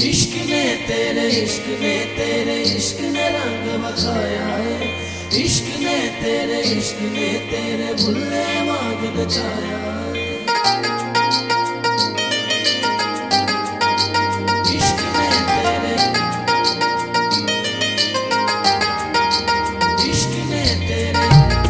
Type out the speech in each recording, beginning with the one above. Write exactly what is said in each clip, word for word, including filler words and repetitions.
इश्क ने तेरे इश्क ने तेरे इश्क ने रंग बखाया है। इश्क ने तेरे इश्क ने तेरे भुल्ले वांग नचाया है। इश्क ने तेरे इश्क ने तेरे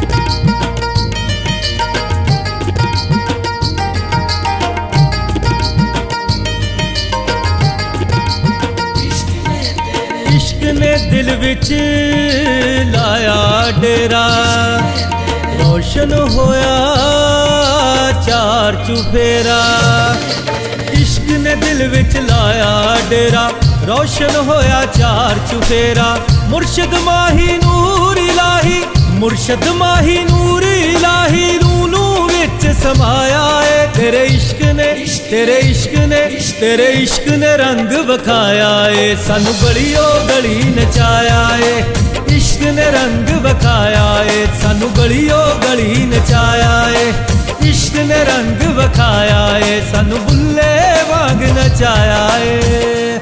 इश्क ने दिल विच लाया डेरा, रोशन होया चार चुफेरा। इश्क ने दिल विच लाया डेरा, रोशन होया चार चुफेरा। मुर्शद माही नूर इलाही, मुर्शद माही नूर इलाही नूनू विच समाया है। तेरे इश्क ने तेरे इश्क ने तेरे इश्क ने रंग बखाया है, सानू गलियों गली नचाया है। इश्क ने रंग बखाया है, सानू गलियों गली नचाया है। इश्क ने रंग बखाया है, सानू बुल्ले वांग नचाया है।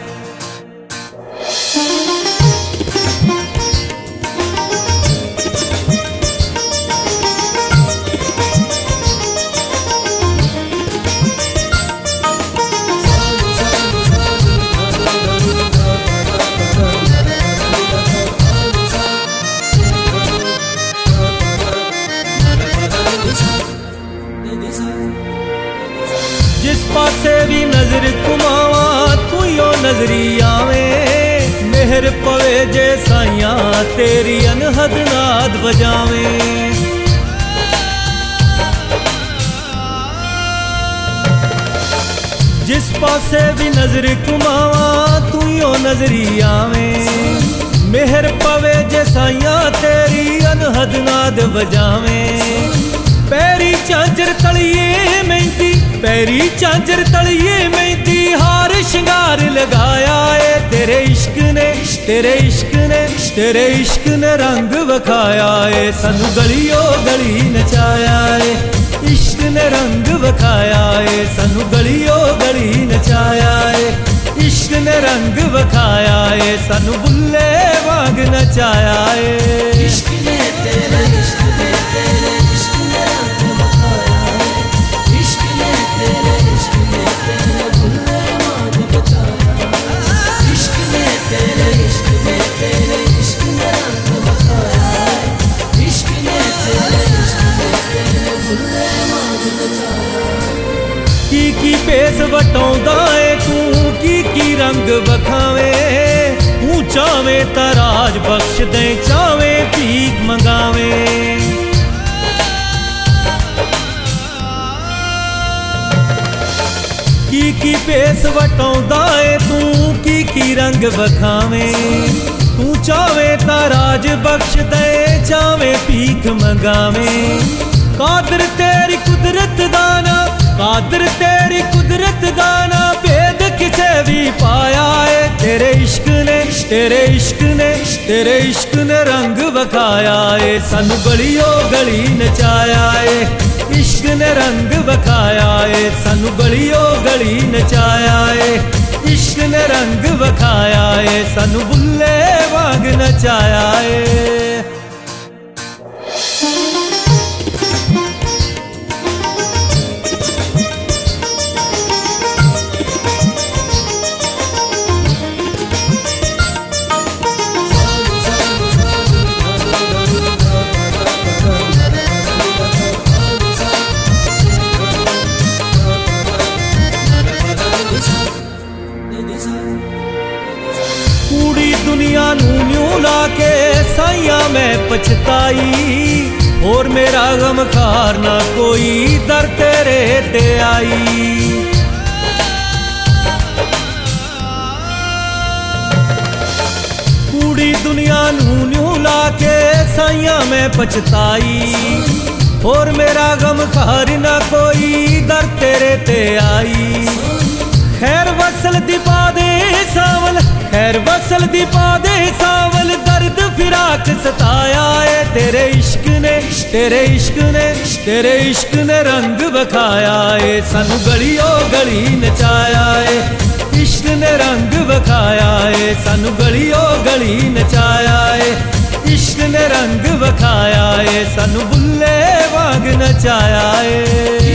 जिस पासे भी नजर घुमावा तू यो नजरी आवे। मेहर पवे जे साइया तेरी अनहद नाद बजावे। जिस पासे भी नजर घुमावा तू यो नजरी आवे। मेहर पवे जे साइया तेरी अनहद नाद बजावे। पैरी झांझर तलिए मेहंदी, पैरी झांझर तलिए मेहंदी, हार श्रृंगार लगाया है। तेरे इश्क ने तेरे इश्क ने तेरे इश्क ने रंग बखाया है, सानू गलियों गली नचाया है। इश्क ने रंग बखाया है, सानू गलियों गली नचाया है। इश्क ने रंग बखाया है, सानू बुल्ले वांग नचाया है। इश्क ने तेरे इश्क ने तेरे इश्क ने रंग बखाया है। इश्क ने तेरे इश्क ने तेरे भुल्ले वांग नचाया है। इश्क ने तेरे इश्क ने तेरे इश्क ने रंग बखाया है। इश्क ने तेरे इश्क ने तेरे भुल्ले वांग नचाया है। की की भेस वटाउंदा है तू, की की रंग बखावे। तू चावे तराज बख्श दे, चावे भीख मंगावे। की की भेस वटाउंदा है तू, की की रंग बखावे। तू चावे तराज बख्श दे, चावे भीख मंगावे। कादर तेरी कुदरत दाना, कादर तेरी कुदरत दाना, भेद किसे भी पाया है। तेरे इश्क ने तेरे इश्क ने तेरे इश्क ने रंग बखाया है, सानू गलियों गली नचाया है। इश्क ने रंग बखाया है, सानू गलियों गली नचाया है। इश्क ने रंग बखाया है, सानू बुल्ले वांग नचाया है। पूरी दुनिया नू न्यू लाके साइया मैं पछताई। और मेरा गम खार ना कोई, दर तेरे ते आई। पूरी दुनिया नू न्यू लाके साइया मैं पछताई। और मेरा गम खार ना कोई, दर तेरे ते आई। खैर वसल दी पा दे सावल, खैर वसल दी पा दे सावल, दर्द फिराक सताया है। तेरे इश्क ने तेरे इश्क ने तेरे इश्क ने रंग बखाया है, सानू गलियों गली नचाया है। इश्क ने रंग विखाया है सानू गलियों गली नचाया है। इश्क ने रंग विखाया है सानू बुल्ले वांग नचाया है।